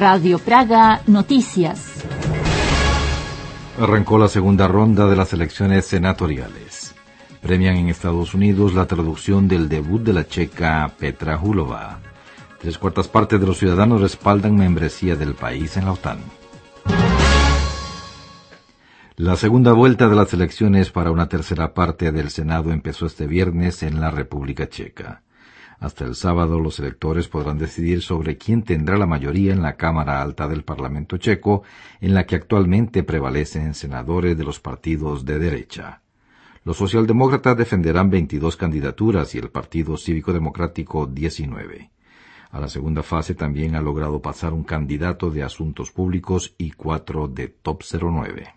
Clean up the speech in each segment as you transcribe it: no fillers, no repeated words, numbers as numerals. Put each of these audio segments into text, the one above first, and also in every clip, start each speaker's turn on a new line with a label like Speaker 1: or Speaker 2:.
Speaker 1: Radio Praga Noticias.
Speaker 2: Arrancó la segunda ronda de las elecciones senatoriales. Premian en Estados Unidos la traducción del debut de la checa Petra Hulova. 3/4 partes de los ciudadanos respaldan membresía del país en la OTAN. La segunda vuelta de las elecciones para una tercera parte del Senado empezó este viernes en la República Checa. Hasta el sábado los electores podrán decidir sobre quién tendrá la mayoría en la Cámara Alta del Parlamento checo, en la que actualmente prevalecen senadores de los partidos de derecha. Los socialdemócratas defenderán 22 candidaturas y el Partido Cívico Democrático 19. A la segunda fase también ha logrado pasar un candidato de Asuntos Públicos y 4 de Top 09.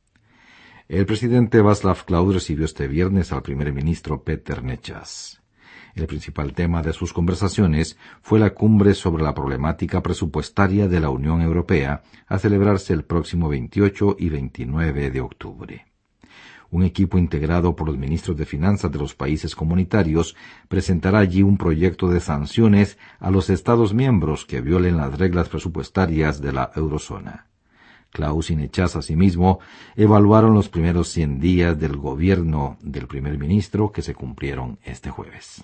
Speaker 2: El presidente Václav Klaus recibió este viernes al primer ministro Petr Nečas. El principal tema de sus conversaciones fue la cumbre sobre la problemática presupuestaria de la Unión Europea, a celebrarse el próximo 28 y 29 de octubre. Un equipo integrado por los ministros de Finanzas de los países comunitarios presentará allí un proyecto de sanciones a los Estados miembros que violen las reglas presupuestarias de la eurozona. Klaus y Nečas, asimismo, evaluaron los primeros 100 días del gobierno del primer ministro que se cumplieron este jueves.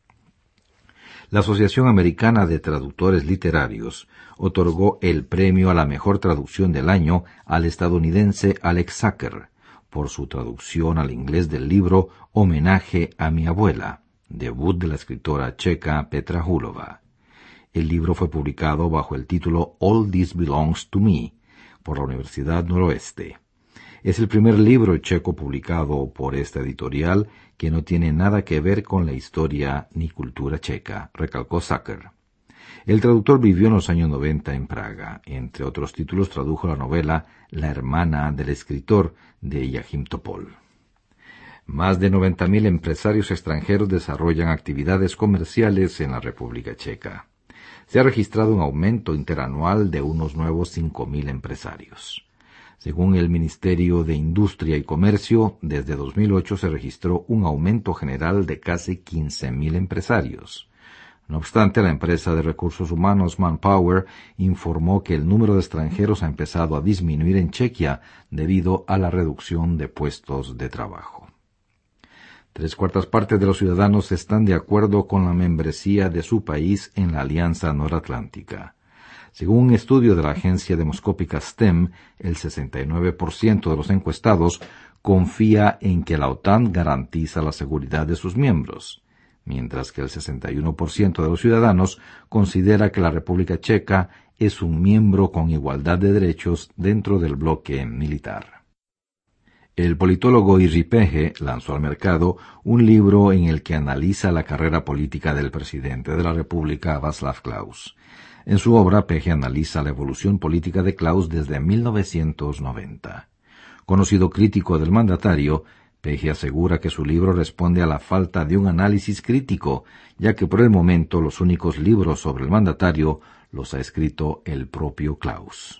Speaker 2: La Asociación Americana de Traductores Literarios otorgó el premio a la mejor traducción del año al estadounidense Alex Zucker por su traducción al inglés del libro Homenaje a mi abuela, debut de la escritora checa Petra Hulova. El libro fue publicado bajo el título All This Belongs to Me por la Universidad Noroeste. Es el primer libro checo publicado por esta editorial que no tiene nada que ver con la historia ni cultura checa, recalcó Zucker. El traductor vivió en los años 90 en Praga. Entre otros títulos tradujo la novela La hermana del escritor de Joachim Topol. Más de 90.000 empresarios extranjeros desarrollan actividades comerciales en la República Checa. Se ha registrado un aumento interanual de unos nuevos 5.000 empresarios. Según el Ministerio de Industria y Comercio, desde 2008 se registró un aumento general de casi 15.000 empresarios. No obstante, la empresa de recursos humanos Manpower informó que el número de extranjeros ha empezado a disminuir en Chequia debido a la reducción de puestos de trabajo. 3/4 partes de los ciudadanos están de acuerdo con la membresía de su país en la Alianza Noratlántica. Según un estudio de la agencia demoscópica STEM, el 69% de los encuestados confía en que la OTAN garantiza la seguridad de sus miembros, mientras que el 61% de los ciudadanos considera que la República Checa es un miembro con igualdad de derechos dentro del bloque militar. El politólogo Jiří Peje lanzó al mercado un libro en el que analiza la carrera política del presidente de la República, Václav Klaus. En su obra, Peje analiza la evolución política de Klaus desde 1990. Conocido crítico del mandatario, Peje asegura que su libro responde a la falta de un análisis crítico, ya que por el momento los únicos libros sobre el mandatario los ha escrito el propio Klaus.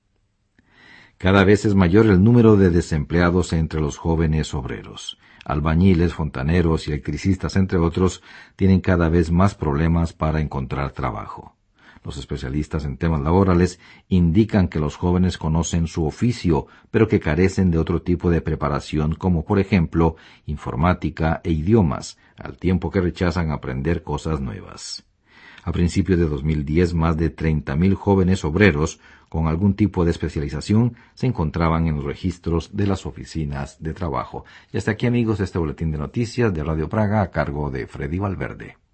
Speaker 2: Cada vez es mayor el número de desempleados entre los jóvenes obreros. Albañiles, fontaneros y electricistas, entre otros, tienen cada vez más problemas para encontrar trabajo. Los especialistas en temas laborales indican que los jóvenes conocen su oficio, pero que carecen de otro tipo de preparación como, por ejemplo, informática e idiomas, al tiempo que rechazan aprender cosas nuevas. A principios de 2010, más de 30.000 jóvenes obreros con algún tipo de especialización se encontraban en los registros de las oficinas de trabajo. Y hasta aquí, amigos, este boletín de noticias de Radio Praga a cargo de Freddy Valverde.